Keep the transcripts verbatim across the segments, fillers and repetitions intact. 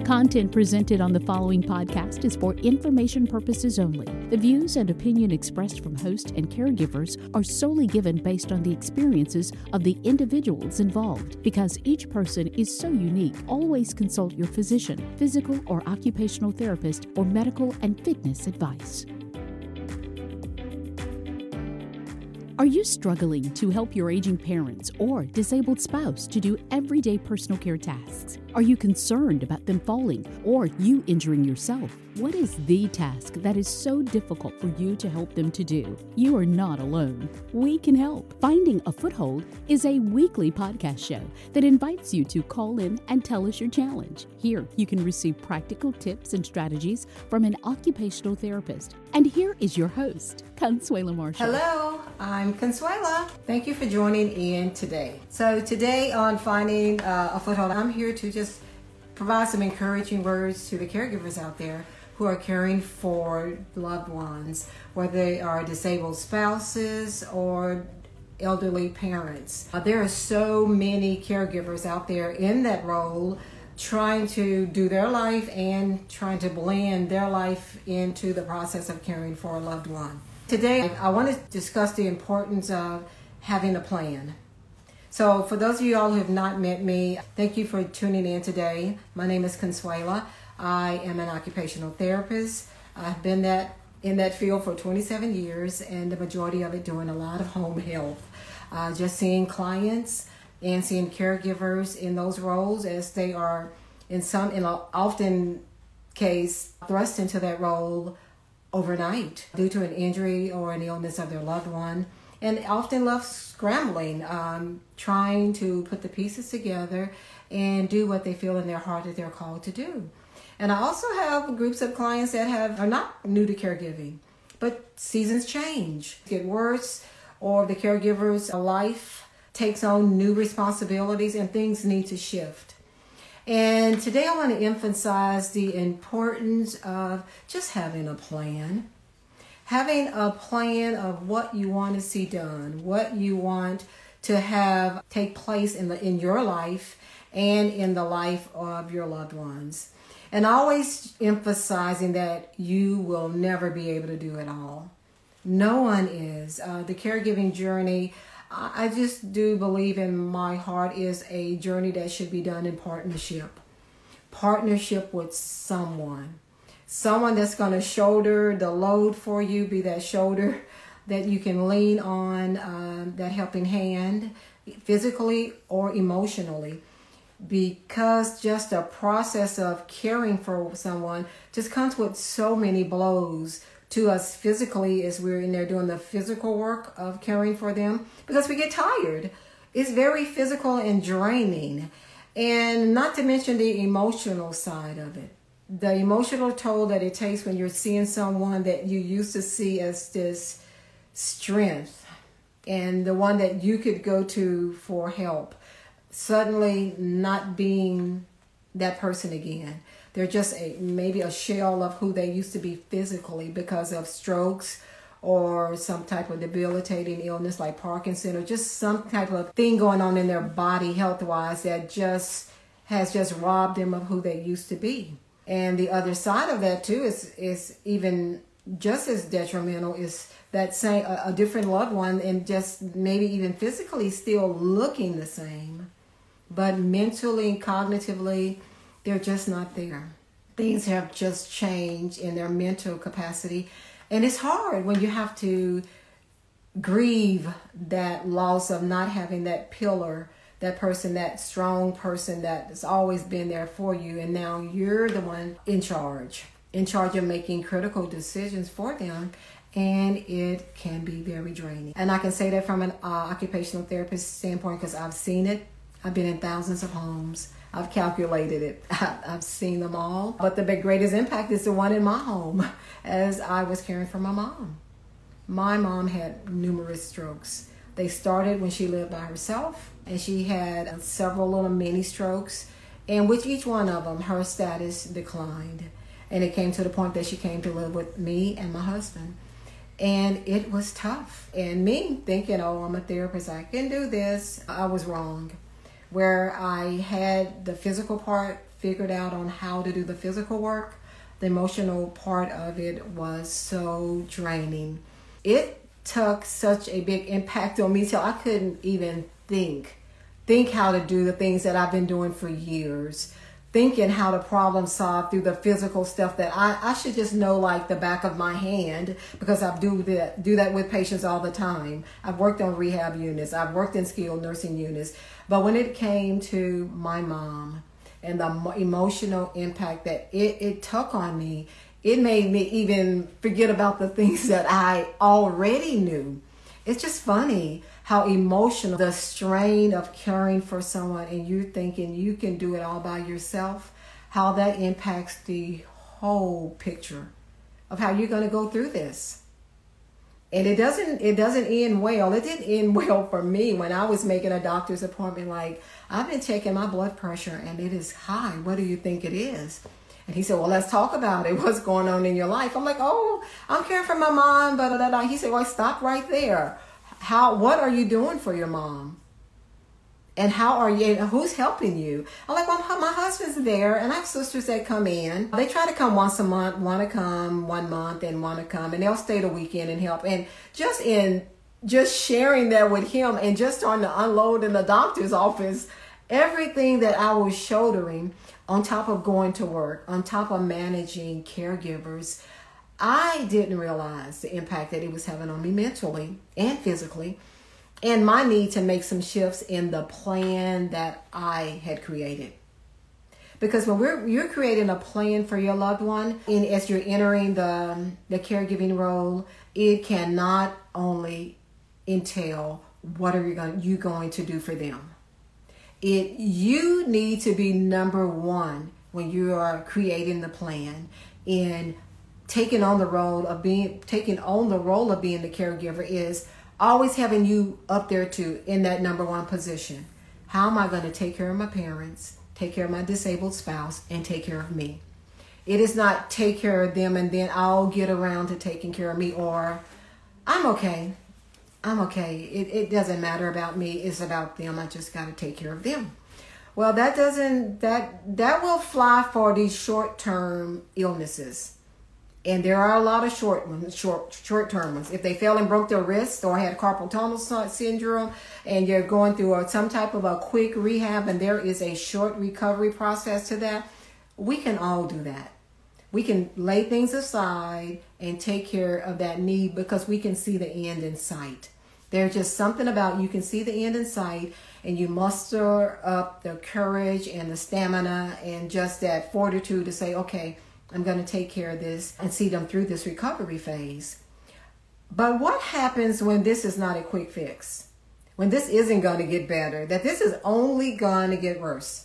Content presented on the following podcast is for information purposes only. The views and opinion expressed from host and caregivers are solely given based on the experiences of the individuals involved. Because each person is so unique, always consult your physician, physical or occupational therapist for medical and fitness advice. Are you struggling to help your aging parents or disabled spouse to do everyday personal care tasks? Are you concerned about them falling or you injuring yourself? What is the task that is so difficult for you to help them to do? You are not alone. We can help. Finding a Foothold is a weekly podcast show that invites you to call in and tell us your challenge. Here, you can receive practical tips and strategies from an occupational therapist. And here is your host, Consuela Marshall. Hello, I'm Consuela. Thank you for joining in today. So today on Finding uh, a Foothold, I'm here to just provide some encouraging words to the caregivers out there who are caring for loved ones, whether they are disabled spouses or elderly parents. Uh, there are so many caregivers out there in that role trying to do their life and trying to blend their life into the process of caring for a loved one. Today, I want to discuss the importance of having a plan. So for those of you all who have not met me, thank you for tuning in today. My name is Consuela. I am an occupational therapist. I've been that in that field for twenty-seven years, and the majority of it doing a lot of home health. Uh, just seeing clients and seeing caregivers in those roles as they are in some, in a often case, thrust into that role overnight due to an injury or an illness of their loved one, and often left scrambling, um, trying to put the pieces together and do what they feel in their heart that they're called to do. And I also have groups of clients that have are not new to caregiving, but seasons change, get worse, or the caregiver's life takes on new responsibilities and things need to shift. And today I want to emphasize the importance of just having a plan. Having a plan of what you want to see done, what you want to have take place in the in your life and in the life of your loved ones. And always emphasizing that you will never be able to do it all. No one is. Uh, the caregiving journey, I just do believe in my heart, is a journey that should be done in partnership. Partnership with someone. Someone that's going to shoulder the load for you, be that shoulder that you can lean on, um, that helping hand, physically or emotionally. Because just the process of caring for someone just comes with so many blows to us physically as we're in there doing the physical work of caring for them, because we get tired. It's very physical and draining. And not to mention the emotional side of it. The emotional toll that it takes when you're seeing someone that you used to see as this strength and the one that you could go to for help, suddenly not being that person again. They're just a maybe a shell of who they used to be physically because of strokes or some type of debilitating illness like Parkinson, or just some type of thing going on in their body health-wise that just has just robbed them of who they used to be. And the other side of that too is is even just as detrimental, is that same a, a different loved one and just maybe even physically still looking the same, but mentally and cognitively they're just not there. Things have just changed in their mental capacity, and it's hard when you have to grieve that loss of not having that pillar, that person, that strong person that has always been there for you, and now you're the one in charge, in charge of making critical decisions for them, and it can be very draining. And I can say that from an uh, occupational therapist standpoint because I've seen it. I've been in thousands of homes. I've calculated it. I've seen them all. But the greatest impact is the one in my home as I was caring for my mom. My mom had numerous strokes. They started when she lived by herself, and she had several little mini strokes, and with each one of them, her status declined. And it came to the point that she came to live with me and my husband. And it was tough. And me thinking, oh, I'm a therapist, I can do this, I was wrong. Where I had the physical part figured out on how to do the physical work, the emotional part of it was so draining. It took such a big impact on me till I couldn't even think, think how to do the things that I've been doing for years. Thinking how to problem solve through the physical stuff that I, I should just know like the back of my hand, because I do that, do that with patients all the time. I've worked on rehab units. I've worked in skilled nursing units. But when it came to my mom and the emotional impact that it, it took on me, it made me even forget about the things that I already knew. It's just funny how emotional the strain of caring for someone and you thinking you can do it all by yourself, how that impacts the whole picture of how you're going to go through this. And it doesn't it doesn't end well. It didn't end well for me when I was making a doctor's appointment. Like, I've been checking my blood pressure and it is high. What do you think it is? And he said, well, let's talk about it. What's going on in your life? I'm like, oh, I'm caring for my mom. Blah, blah, blah. He said, well, stop right there. How? What are you doing for your mom? And how are you? Who's helping you? I'm like, well, my husband's there, and I have sisters that come in. They try to come once a month, want to come one month, and want to come, and they'll stay the weekend and help. And just in just sharing that with him, and just starting to unload in the doctor's office, everything that I was shouldering, on top of going to work, on top of managing caregivers, I didn't realize the impact that it was having on me mentally and physically, and my need to make some shifts in the plan that I had created. Because when we're you're creating a plan for your loved one, and as you're entering the the caregiving role, it cannot only entail what are you going you going to do for them. It you need to be number one when you are creating the plan in taking on the role of being taking on the role of being the caregiver is always having you up there too in that number one position. How am I going to take care of my parents, take care of my disabled spouse, and take care of me? It is not take care of them and then I'll get around to taking care of me, or I'm okay. I'm okay. It, it doesn't matter about me. It's about them. I just got to take care of them. Well, that doesn't, that, that will fly for these short-term illnesses. And there are a lot of short ones, short, short-term ones. If they fell and broke their wrist or had carpal tunnel syndrome and you're going through a, some type of a quick rehab and there is a short recovery process to that, we can all do that. We can lay things aside and take care of that need because we can see the end in sight. There's just something about you can see the end in sight and you muster up the courage and the stamina and just that fortitude to say, okay, I'm going to take care of this and see them through this recovery phase. But what happens when this is not a quick fix? When this isn't going to get better, that this is only going to get worse?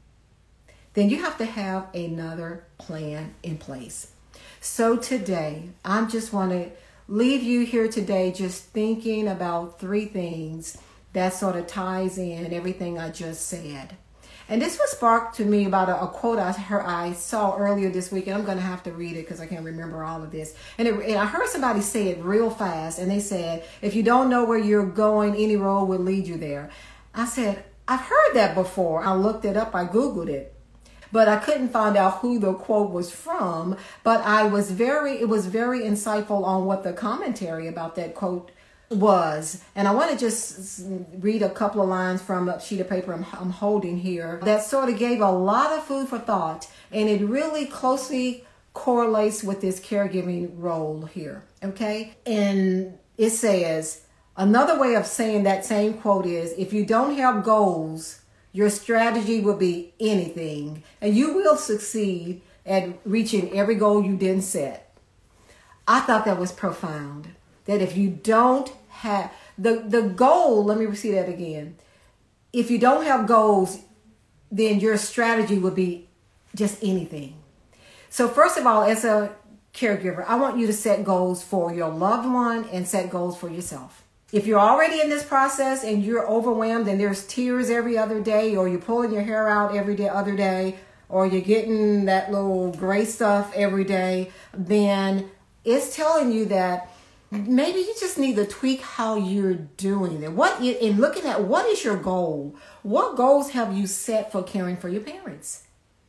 Then you have to have another plan in place. So today, I just want to leave you here today just thinking about three things that sort of ties in everything I just said. And this was sparked to me about a, a quote I heard, I saw earlier this week, and I'm going to have to read it because I can't remember all of this. And, it, and I heard somebody say it real fast, and they said, if you don't know where you're going, any road will lead you there. I said, I've heard that before. I looked it up, I Googled it, but I couldn't find out who the quote was from. But I was very, it was very insightful on what the commentary about that quote was. And I want to just read a couple of lines from a sheet of paper I'm, I'm holding here that sort of gave a lot of food for thought, and it really closely correlates with this caregiving role here. Okay. And it says, another way of saying that same quote is, if you don't have goals, your strategy will be anything, and you will succeed at reaching every goal you didn't set. I thought that was profound. That if you don't have the, the goal, let me see that again. If you don't have goals, then your strategy would be just anything. So first of all, as a caregiver, I want you to set goals for your loved one and set goals for yourself. If you're already in this process and you're overwhelmed and there's tears every other day, or you're pulling your hair out every day, other day, or you're getting that little gray stuff every day, then it's telling you that maybe you just need to tweak how you're doing it. What in looking at what is your goal? What goals have you set for caring for your parents?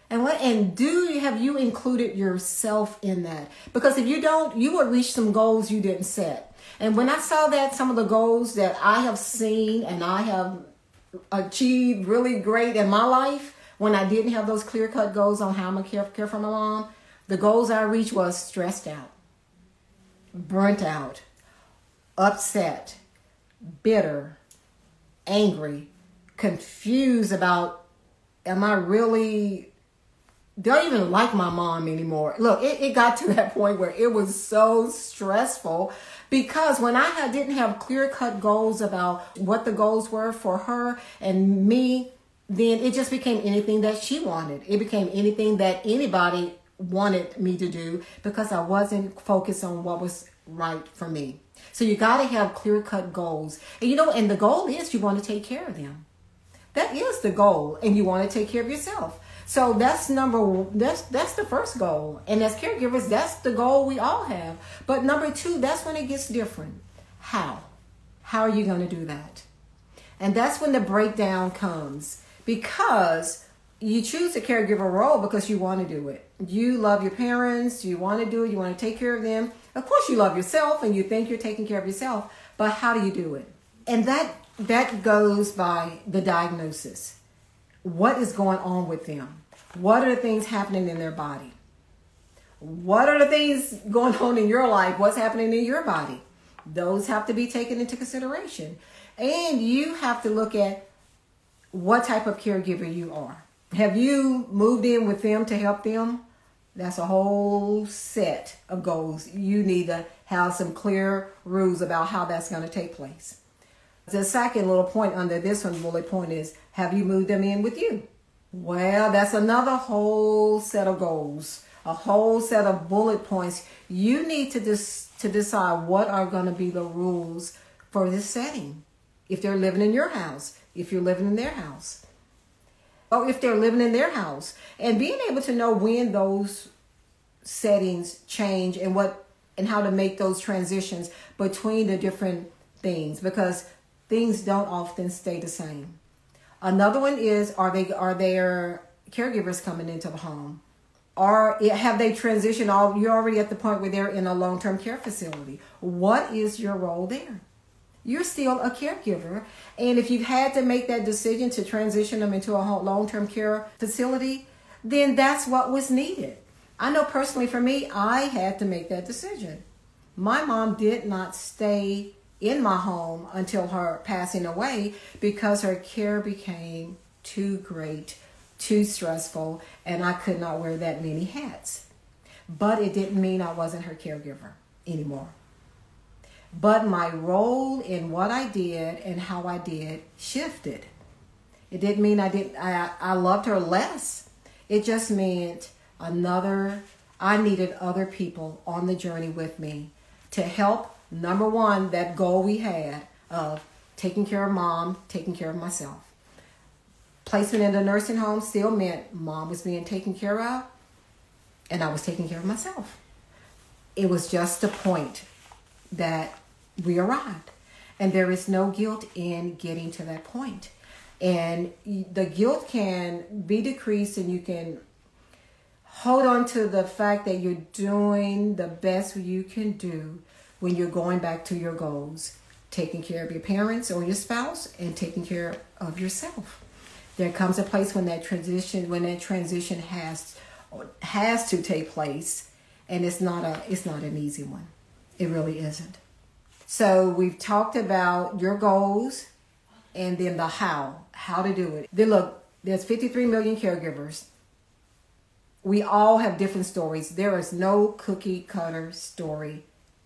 And what and do you have you included yourself in that? Because if you don't, you will reach some goals you didn't set. And when I saw that, some of the goals that I have seen and I have achieved really great in my life, when I didn't have those clear-cut goals on how I'm gonna care, care for my mom, the goals I reached was stressed out, burnt out, upset, bitter, angry, confused about, am I really, don't even like my mom anymore. Look, it, it got to that point where it was so stressful because when I had, didn't have clear-cut goals about what the goals were for her and me, then it just became anything that she wanted. It became anything that anybody wanted me to do because I wasn't focused on what was right for me. So you got to have clear-cut goals. And you know, and the goal is you want to take care of them. That is the goal, and you want to take care of yourself. So that's number that's that's the first goal. And as caregivers, that's the goal we all have. But number two, that's when it gets different. How? How are you going to do that? And that's when the breakdown comes, because you choose the caregiver role because you want to do it. You love your parents, you want to do it, you want to take care of them. Of course you love yourself and you think you're taking care of yourself, but how do you do it? And that that goes by the diagnosis. What is going on with them? What are the things happening in their body? What are the things going on in your life? What's happening in your body? Those have to be taken into consideration. And you have to look at what type of caregiver you are. Have you moved in with them to help them? That's a whole set of goals. You need to have some clear rules about how that's going to take place. The second little point under this one bullet point is, have you moved them in with you? Well, that's another whole set of goals, a whole set of bullet points. You need to dis- to decide what are going to be the rules for this setting. If they're living in your house, if you're living in their house, or if they're living in their house, and being able to know when those settings change and what and how to make those transitions between the different things, because things don't often stay the same. Another one is, are they are there caregivers coming into the home? Or have they transitioned all, you're already at the point where they're in a long-term care facility. What is your role there? You're still a caregiver. And if you've had to make that decision to transition them into a long-term care facility, then that's what was needed. I know personally for me, I had to make that decision. My mom did not stay in my home until her passing away because her care became too great, too stressful, and I could not wear that many hats. But it didn't mean I wasn't her caregiver anymore. But my role in what I did and how I did shifted. It didn't mean I didn't I, I loved her less. It just meant another I needed other people on the journey with me to help. Number one, that goal we had of taking care of mom, taking care of myself. Placement in the nursing home still meant mom was being taken care of and I was taking care of myself. It was just a point that we arrived. And there is no guilt in getting to that point. And the guilt can be decreased and you can hold on to the fact that you're doing the best you can do when you're going back to your goals, taking care of your parents or your spouse and taking care of yourself. There comes a place when that transition, when that transition has has to take place, and it's not a it's not an easy one. It really isn't. So we've talked about your goals and then the how, how to do it. Then look, there's fifty-three million caregivers. We all have different stories. There is no cookie cutter story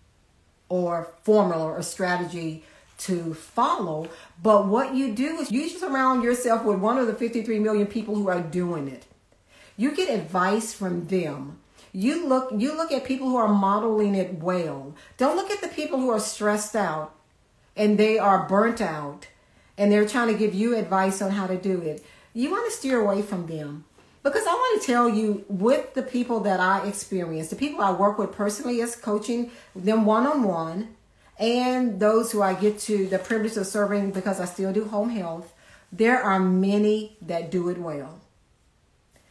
or formula or strategy to follow. But what you do is you surround yourself with one of the fifty-three million people who are doing it. You get advice from them. You look, you look at people who are modeling it well. Don't look at the people who are stressed out and they are burnt out and they're trying to give you advice on how to do it. You want to steer away from them. Because I want to tell you, with the people that I experience, the people I work with personally as coaching them one-on-one, and those who I get to the privilege of serving because I still do home health, there are many that do it well.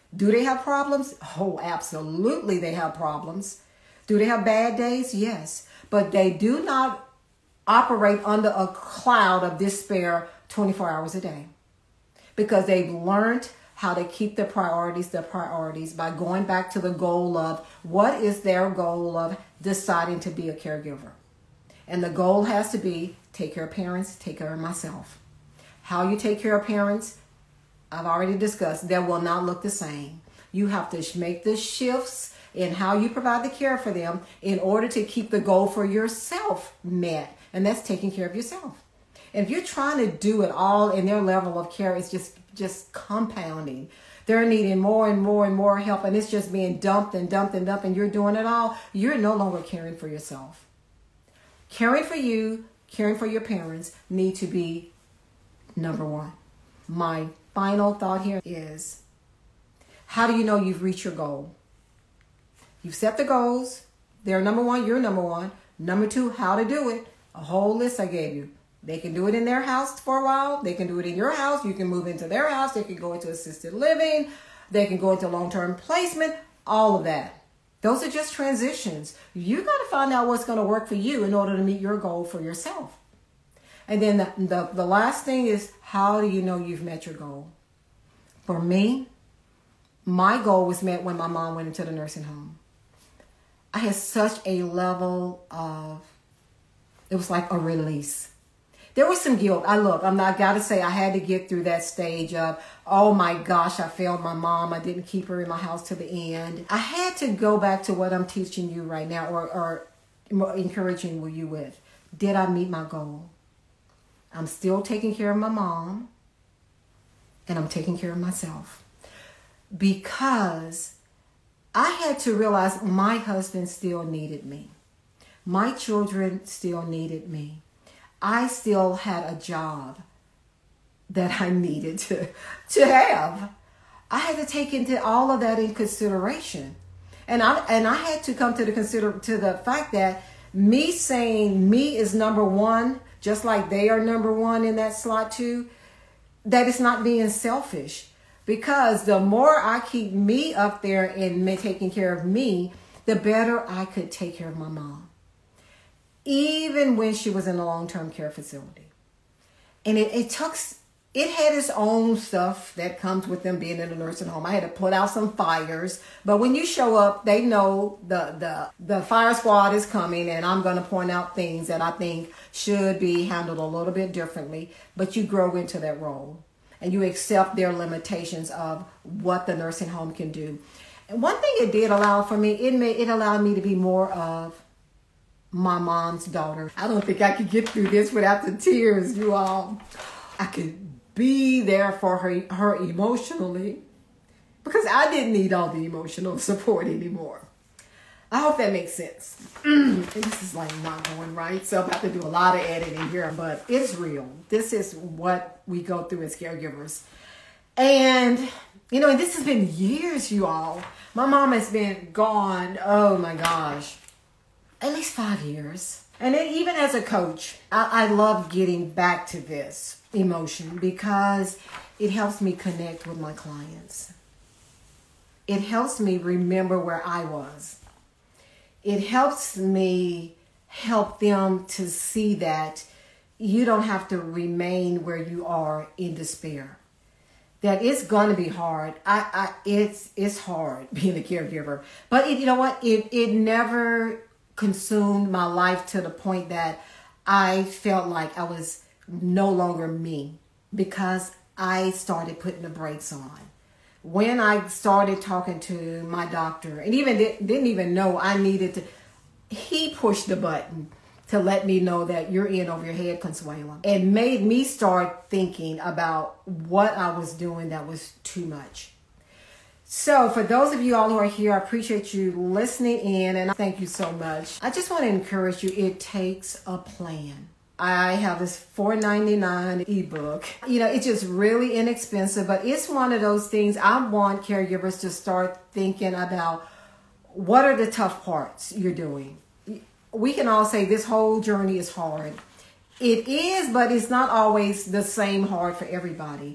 Do they have problems? Oh, absolutely they have problems. Do they have bad days? Yes. But they do not operate under a cloud of despair twenty-four hours a day, because they've learned how to keep the priorities the priorities by going back to the goal of what is their goal of deciding to be a caregiver. And the goal has to be take care of parents, take care of myself. How you take care of parents, I've already discussed, that will not look the same. You have to make the shifts in how you provide the care for them in order to keep the goal for yourself met. And that's taking care of yourself. And if you're trying to do it all in their level of care, it's just, just compounding. They're needing more and more and more help, and it's just being dumped and dumped and dumped, and you're doing it all. You're no longer caring for yourself. Caring for you, caring for your parents need to be number one. My final thought here is, how do you know you've reached your goal? You've set the goals. They're number one, you're number one. Number two, how to do it. A whole list I gave you. They can do it in their house for a while. They can do it in your house. You can move into their house. They can go into assisted living. They can go into long-term placement. All of that. Those are just transitions. You got to find out what's going to work for you in order to meet your goal for yourself. And then the, the, the last thing is, how do you know you've met your goal? For me, my goal was met when my mom went into the nursing home. I had such a level of, it was like a release. There was some guilt. I look, I'm not, I gotta say, I had to get through that stage of, oh my gosh, I failed my mom. I didn't keep her in my house to the end. I had to go back to what I'm teaching you right now, or, or encouraging you with. Did I meet my goal? I'm still taking care of my mom, and I'm taking care of myself. Because I had to realize my husband still needed me. My children still needed me. I still had a job that I needed to, to have. I had to take into all of that in consideration. And I and I had to come to the consider to the fact that me saying me is number one, just like they are number one in that slot too, that it's not being selfish. Because the more I keep me up there and me taking care of me, the better I could take care of my mom. Even when she was in a long-term care facility. And it, it took, it had its own stuff that comes with them being in a nursing home. I had to put out some fires. But when you show up, they know the, the, the fire squad is coming, and I'm going to point out things that I think should be handled a little bit differently. But you grow into that role. And you accept their limitations of what the nursing home can do. And one thing it did allow for me, it made, it allowed me to be more of my mom's daughter. I don't think I could get through this without the tears, you all. I could be there for her, her emotionally, because I didn't need all the emotional support anymore. I hope that makes sense. This is like not going right, so I have to do a lot of editing here, but it's real. This is what we go through as caregivers. And, you know, and this has been years, you all. My mom has been gone, oh my gosh, at least five years. And then even as a coach, I, I love getting back to this emotion because it helps me connect with my clients. It helps me remember where I was. It helps me help them to see that you don't have to remain where you are in despair. That it's going to be hard. I, I, it's, it's hard being a caregiver. But it, you know what? It, it never consumed my life to the point that I felt like I was no longer me, because I started putting the brakes on. When I started talking to my doctor, and even didn't even know I needed to, he pushed the button to let me know that you're in over your head, Consuela, and made me start thinking about what I was doing that was too much. So for those of you all who are here, I appreciate you listening in, and I thank you so much. I just want to encourage you, it takes a plan. I have this four ninety-nine ebook. You know, it's just really inexpensive, but it's one of those things I want caregivers to start thinking about. What are the tough parts you're doing? We can all say this whole journey is hard. It is, but it's not always the same hard for everybody.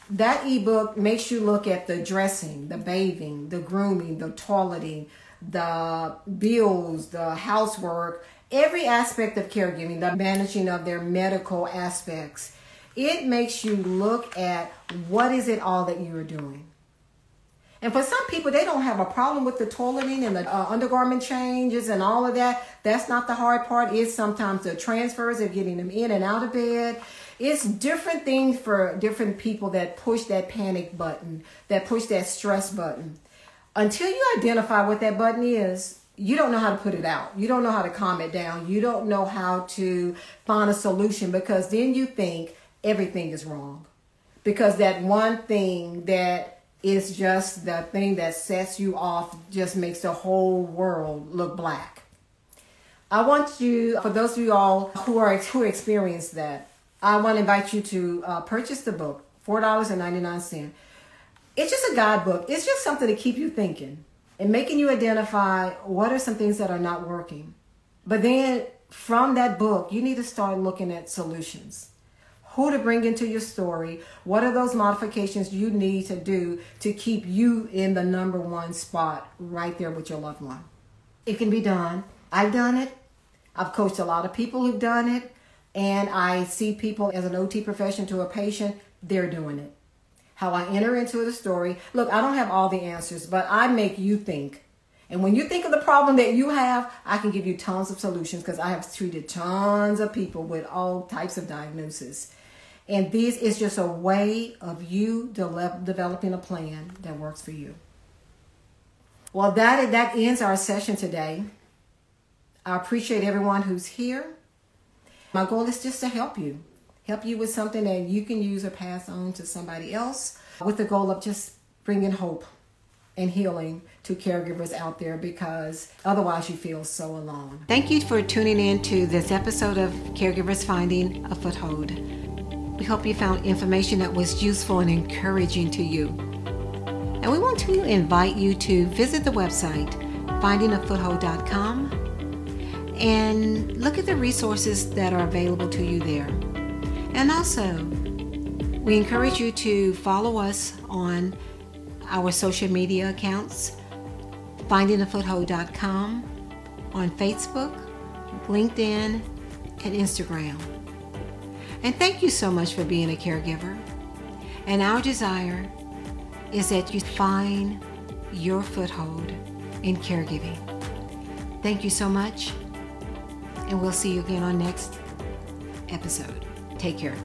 That ebook makes you look at the dressing, the bathing, the grooming, the toileting, the bills, the housework, every aspect of caregiving, the managing of their medical aspects. It makes you look at what is it all that you are doing. And for some people, they don't have a problem with the toileting and the uh, undergarment changes and all of that. That's not the hard part. It's sometimes the transfers of getting them in and out of bed. It's different things for different people that push that panic button, that push that stress button. Until you identify what that button is, you don't know how to put it out. You don't know how to calm it down. You don't know how to find a solution, because then you think everything is wrong. Because that one thing that is just the thing that sets you off just makes the whole world look black. I want you, for those of you all who are who experience that, I want to invite you to uh, purchase the book, four dollars and ninety-nine cents. It's just a guidebook. It's just something to keep you thinking and making you identify what are some things that are not working. But then from that book, you need to start looking at solutions. Who to bring into your story. What are those modifications you need to do to keep you in the number one spot right there with your loved one? It can be done. I've done it. I've coached a lot of people who've done it. And I see people as an O T profession to a patient, they're doing it. How I enter into the story. Look, I don't have all the answers, but I make you think. And when you think of the problem that you have, I can give you tons of solutions, because I have treated tons of people with all types of diagnoses. And this is just a way of you de- developing a plan that works for you. Well, that, that ends our session today. I appreciate everyone who's here. My goal is just to help you. Help you with something that you can use or pass on to somebody else, with the goal of just bringing hope and healing to caregivers out there, because otherwise you feel so alone. Thank you for tuning in to this episode of Caregivers Finding a Foothold. We hope you found information that was useful and encouraging to you. And we want to invite you to visit the website, finding a foothold dot com, and look at the resources that are available to you there. And also, we encourage you to follow us on our social media accounts, finding a foothold dot com, on Facebook, LinkedIn, and Instagram. And thank you so much for being a caregiver. And our desire is that you find your foothold in caregiving. Thank you so much, and we'll see you again on next episode. Take care.